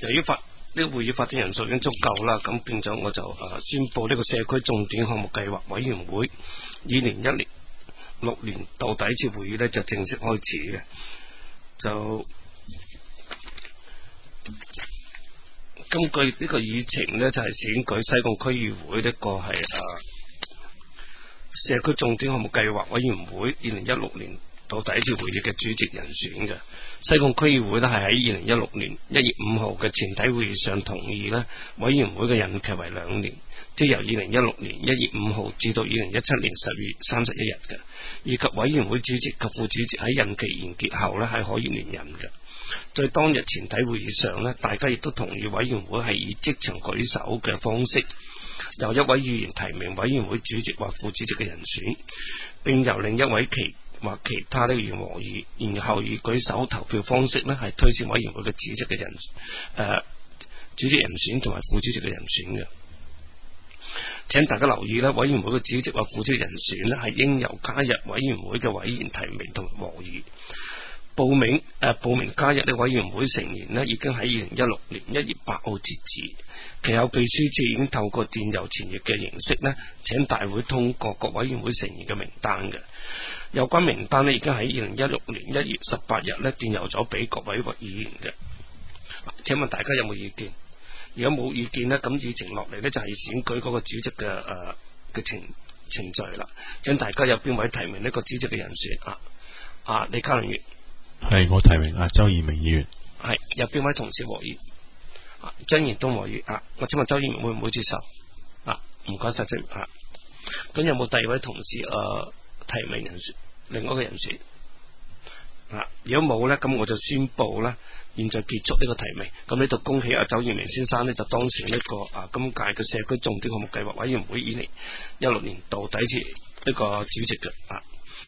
由於呢個會議法定人數已經足夠啦，咁變咗我就宣布呢個社區重點項目計劃委員會2016年度第一次會議呢就正式開始嘅。就根據呢個議程呢，就係選舉西貢區議會，呢個係社區重點項目計劃委員會2016年度第一次會議嘅主席人選嘅。西貢區議會呢係喺2016年1月5號嘅全體會議上同意呢委員會嘅任期為2年，即由2016年1月5號至到2017年10月31日嘅，以及委員會主席及副主席喺任期完結後呢係可以連任嘅。在當日全體會議上呢，大家亦都同意委員會係以即場舉手嘅方式，由一位議員提名委員會主席或副主席嘅人選，並由另一位或其他的議員和議，然後以舉手投票方式呢係推薦委員會嘅主席人選同埋副主席嘅人選嘅。請大家留意呢，委員會嘅主席或副主席人選呢係應由加入委員會嘅委員提名同埋和議。報名加入呢委員會成員呢已經喺2016年1月8號截止，其後秘書處已經透過電郵傳閱嘅形式呢請大會通過各委員會成員嘅名單嘅。有關名單呢已經喺2016年1月18日呢電郵咗俾各位議員嘅。請問大家有冇意見？如果冇意見呢，咁議程落嚟呢就係選舉嗰個主席嘅程序啦。請大家有邊位提名呢個主席嘅人選？李嘉麟議員。 係我提名周燕明議員。 係有邊位同事和議？張延東和議。我請問周燕明會唔會接受？唔該晒，咁有冇第二位同事提名人選？另外一個人選？如果冇呢，咁我就宣布呢，現在結束呢個提名。咁呢度恭喜周燕明先生呢，就當選呢個今屆嘅社區重點項目計劃委員會2016年度第一次呢個主席嘅。